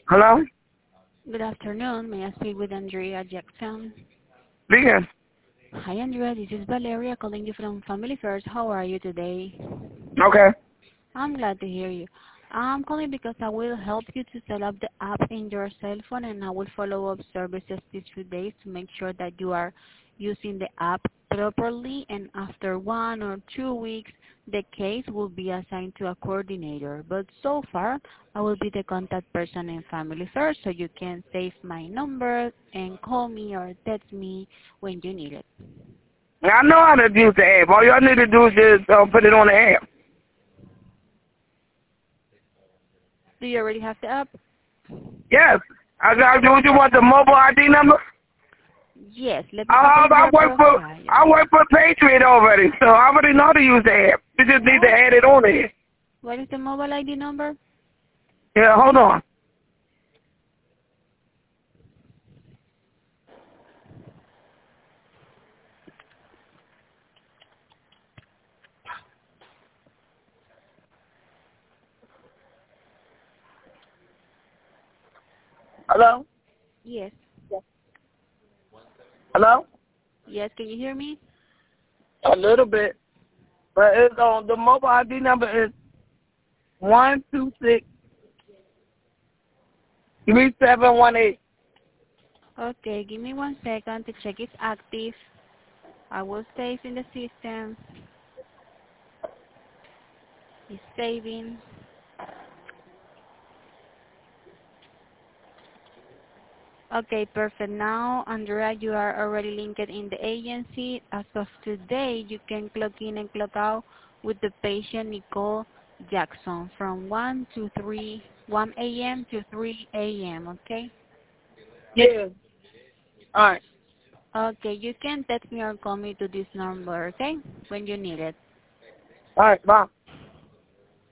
Hello? Good afternoon. May I speak with Andrea Jackson? Speaking. Hi, Andrea. This is Valeria calling you from Family First. How are you today? Okay. I'm glad to hear you. I'm calling because I will help you to set up the app in your cell phone, and I will follow up services these few days to make sure that you are using the app properly, and after 1 or 2 weeks, the case will be assigned to a coordinator. But so far, I will be the contact person in Family First, so you can save my number and call me or text me when you need it. I know how to use the app. All y'all need to do is just put it on the app. Do you already have the app? Yes. Do you want the mobile ID number? Yes, let me open your profile. I work for Patriot already, so I already know how to use the app. You just need to Oh, add it on there. what is the mobile ID number? Yeah, hold on. Hello? Yes. Hello? Yes, can you hear me? A little bit. But it's on the mobile ID number is 1263718. Okay, give me 1 second to check it's active. I will save in the system. It's saving. Okay, perfect. Now, Andrea, you are already linked in the agency. As of today, you can clock in and clock out with the patient Nicole Jackson from 1 a.m. to 3 a.m., okay? Yeah. All right. Okay, you can text me or call me to this number, okay? When you need it. All right, bye.